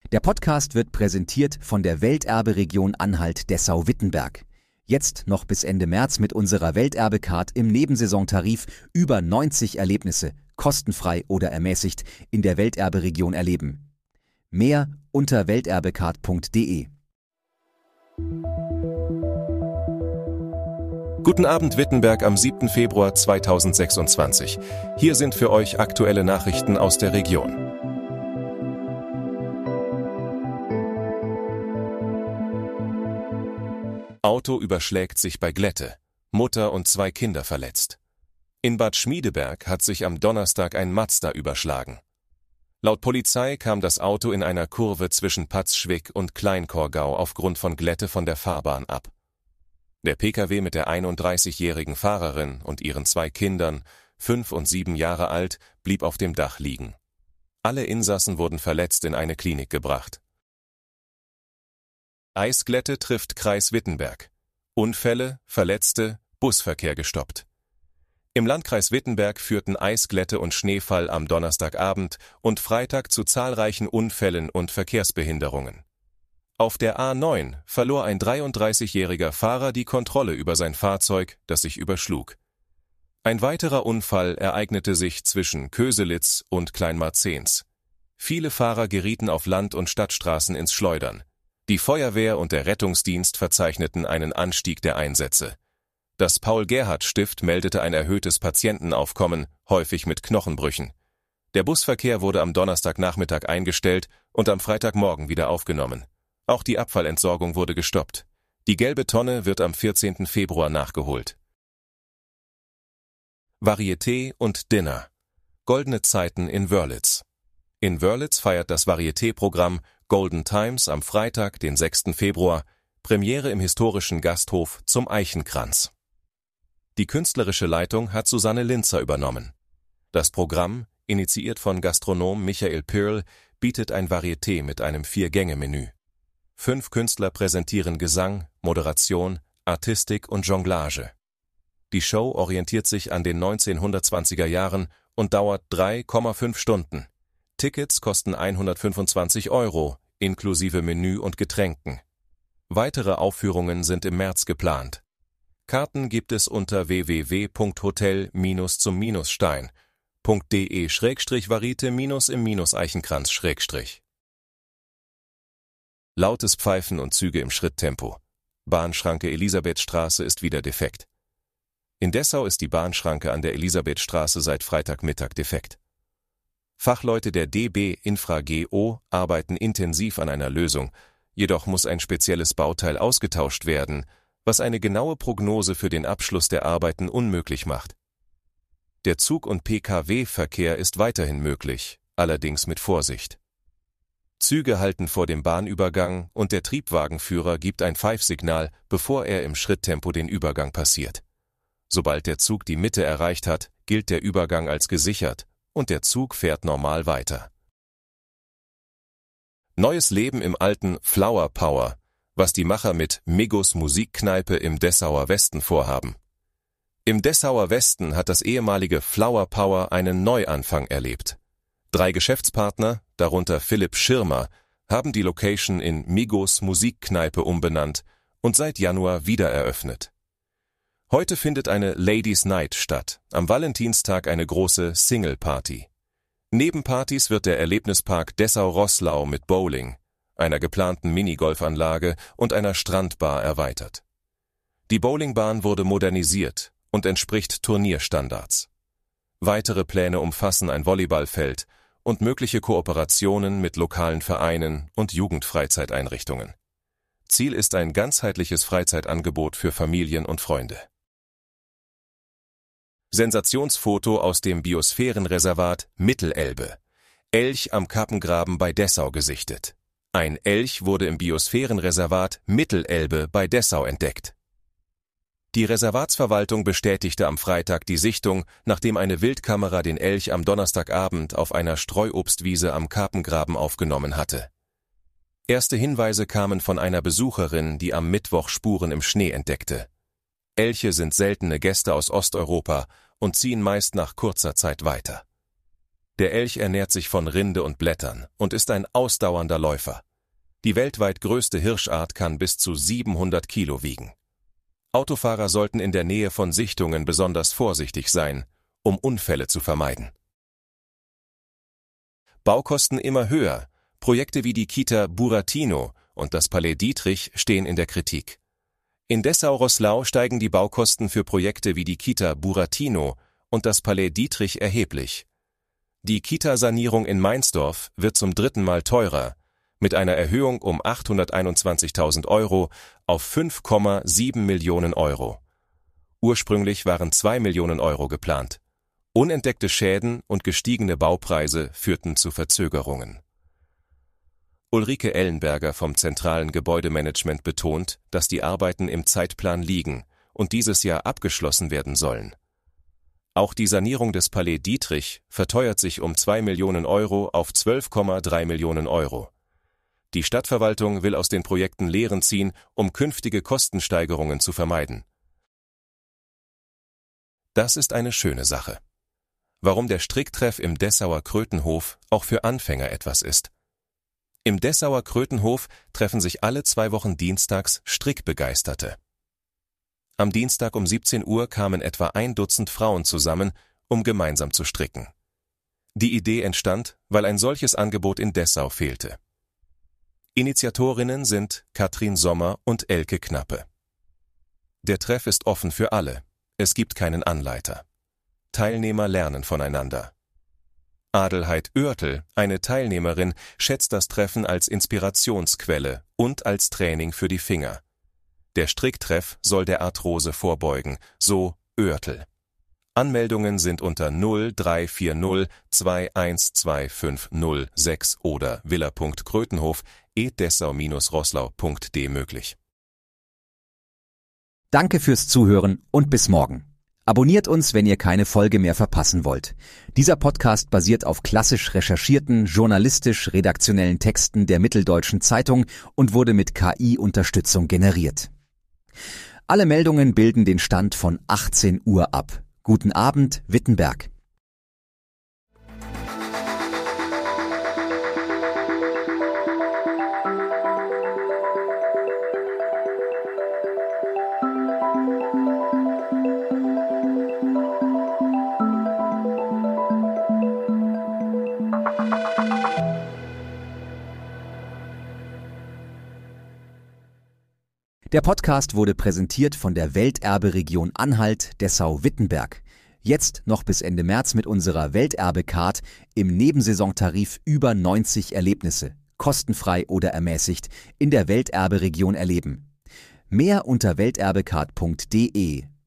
Der Podcast wird präsentiert von der Welterberegion Anhalt-Dessau-Wittenberg. Jetzt noch bis Ende März mit unserer Welterbe-Card im Nebensaisontarif über 90 Erlebnisse, kostenfrei oder ermäßigt, in der Welterberegion erleben. Mehr unter welterbecard.de. Guten Abend Wittenberg am 7. Februar 2026. Hier sind für euch aktuelle Nachrichten aus der Region. Auto überschlägt sich bei Glätte. Mutter und 2 Kinder verletzt. In Bad Schmiedeberg hat sich am Donnerstag ein Mazda überschlagen. Laut Polizei kam das Auto in einer Kurve zwischen Patzschwick und Kleinkorgau aufgrund von Glätte von der Fahrbahn ab. Der Pkw mit der 31-jährigen Fahrerin und ihren 2 Kindern, 5 und 7 Jahre alt, blieb auf dem Dach liegen. Alle Insassen wurden verletzt in eine Klinik gebracht. Eisglätte trifft Kreis Wittenberg. Unfälle, Verletzte, Busverkehr gestoppt. Im Landkreis Wittenberg führten Eisglätte und Schneefall am Donnerstagabend und Freitag zu zahlreichen Unfällen und Verkehrsbehinderungen. Auf der A9 verlor ein 33-jähriger Fahrer die Kontrolle über sein Fahrzeug, das sich überschlug. Ein weiterer Unfall ereignete sich zwischen Köselitz und Kleinmarzens. Viele Fahrer gerieten auf Land- und Stadtstraßen ins Schleudern. Die Feuerwehr und der Rettungsdienst verzeichneten einen Anstieg der Einsätze. Das Paul-Gerhardt-Stift meldete ein erhöhtes Patientenaufkommen, häufig mit Knochenbrüchen. Der Busverkehr wurde am Donnerstagnachmittag eingestellt und am Freitagmorgen wieder aufgenommen. Auch die Abfallentsorgung wurde gestoppt. Die gelbe Tonne wird am 14. Februar nachgeholt. Varieté und Dinner. Goldene Zeiten in Wörlitz. In Wörlitz feiert das Varieté-Programm Golden Times am Freitag, den 6. Februar, Premiere im historischen Gasthof Zum Eichenkranz. Die künstlerische Leitung hat Susanne Linzer übernommen. Das Programm, initiiert von Gastronom Michael Pirl, bietet ein Varieté mit einem 4-Gänge-Menü. 5 Künstler präsentieren Gesang, Moderation, Artistik und Jonglage. Die Show orientiert sich an den 1920er Jahren und dauert 3,5 Stunden. Tickets kosten 125 €, inklusive Menü und Getränken. Weitere Aufführungen sind im März geplant. Karten gibt es unter www.hotel-zum-stein.de/varite-im-Eichenkranz-. Lautes Pfeifen und Züge im Schritttempo. Bahnschranke Elisabethstraße ist wieder defekt. In Dessau ist die Bahnschranke an der Elisabethstraße seit Freitagmittag defekt. Fachleute der DB Infra GO arbeiten intensiv an einer Lösung, jedoch muss ein spezielles Bauteil ausgetauscht werden, was eine genaue Prognose für den Abschluss der Arbeiten unmöglich macht. Der Zug- und Pkw-Verkehr ist weiterhin möglich, allerdings mit Vorsicht. Züge halten vor dem Bahnübergang und der Triebwagenführer gibt ein Pfeifsignal, bevor er im Schritttempo den Übergang passiert. Sobald der Zug die Mitte erreicht hat, gilt der Übergang als gesichert und der Zug fährt normal weiter. Neues Leben im alten Flower Power, was die Macher mit Migos Musikkneipe im Dessauer Westen vorhaben. Im Dessauer Westen hat das ehemalige Flower Power einen Neuanfang erlebt. 3 Geschäftspartner, darunter Philipp Schirmer, haben die Location in Migos Musikkneipe umbenannt und seit Januar wieder eröffnet. Heute findet eine Ladies Night statt, am Valentinstag eine große Single-Party. Neben Partys wird der Erlebnispark Dessau-Roßlau mit Bowling, einer geplanten Minigolfanlage und einer Strandbar erweitert. Die Bowlingbahn wurde modernisiert und entspricht Turnierstandards. Weitere Pläne umfassen ein Volleyballfeld und mögliche Kooperationen mit lokalen Vereinen und Jugendfreizeiteinrichtungen. Ziel ist ein ganzheitliches Freizeitangebot für Familien und Freunde. Sensationsfoto aus dem Biosphärenreservat Mittelelbe. Elch am Kappengraben bei Dessau gesichtet. Ein Elch wurde im Biosphärenreservat Mittelelbe bei Dessau entdeckt. Die Reservatsverwaltung bestätigte am Freitag die Sichtung, nachdem eine Wildkamera den Elch am Donnerstagabend auf einer Streuobstwiese am Kappengraben aufgenommen hatte. Erste Hinweise kamen von einer Besucherin, die am Mittwoch Spuren im Schnee entdeckte. Elche sind seltene Gäste aus Osteuropa und ziehen meist nach kurzer Zeit weiter. Der Elch ernährt sich von Rinde und Blättern und ist ein ausdauernder Läufer. Die weltweit größte Hirschart kann bis zu 700 Kilo wiegen. Autofahrer sollten in der Nähe von Sichtungen besonders vorsichtig sein, um Unfälle zu vermeiden. Baukosten immer höher. Projekte wie die Kita Buratino und das Palais Dietrich stehen in der Kritik. In Dessau-Roßlau steigen die Baukosten für Projekte wie die Kita Buratino und das Palais Dietrich erheblich. Die Kita-Sanierung in Meinsdorf wird zum 3. Mal teurer, mit einer Erhöhung um 821.000 € auf 5,7 Millionen €. Ursprünglich waren 2 Millionen € geplant. Unentdeckte Schäden und gestiegene Baupreise führten zu Verzögerungen. Ulrike Ellenberger vom zentralen Gebäudemanagement betont, dass die Arbeiten im Zeitplan liegen und dieses Jahr abgeschlossen werden sollen. Auch die Sanierung des Palais Dietrich verteuert sich um 2 Millionen € auf 12,3 Millionen €. Die Stadtverwaltung will aus den Projekten Lehren ziehen, um künftige Kostensteigerungen zu vermeiden. Das ist eine schöne Sache. Warum der Stricktreff im Dessauer Krötenhof auch für Anfänger etwas ist. Im Dessauer Krötenhof treffen sich alle 2 Wochen dienstags Strickbegeisterte. Am Dienstag um 17 Uhr kamen etwa 1 Dutzend Frauen zusammen, um gemeinsam zu stricken. Die Idee entstand, weil ein solches Angebot in Dessau fehlte. Initiatorinnen sind Katrin Sommer und Elke Knappe. Der Treff ist offen für alle. Es gibt keinen Anleiter. Teilnehmer lernen voneinander. Adelheid Oertel, eine Teilnehmerin, schätzt das Treffen als Inspirationsquelle und als Training für die Finger. Der Stricktreff soll der Arthrose vorbeugen, so Oertel. Anmeldungen sind unter 0340 2125006 oder villa.krötenhof@dessau-roßlau.de möglich. Danke fürs Zuhören und bis morgen. Abonniert uns, wenn ihr keine Folge mehr verpassen wollt. Dieser Podcast basiert auf klassisch recherchierten, journalistisch-redaktionellen Texten der Mitteldeutschen Zeitung und wurde mit KI-Unterstützung generiert. Alle Meldungen bilden den Stand von 18 Uhr ab. Guten Abend, Wittenberg. Der Podcast wurde präsentiert von der Welterbe-Region Anhalt Dessau-Wittenberg. Jetzt noch bis Ende März mit unserer Welterbe-Card im Nebensaisontarif über 90 Erlebnisse, kostenfrei oder ermäßigt, in der Welterbe-Region erleben. Mehr unter welterbecard.de.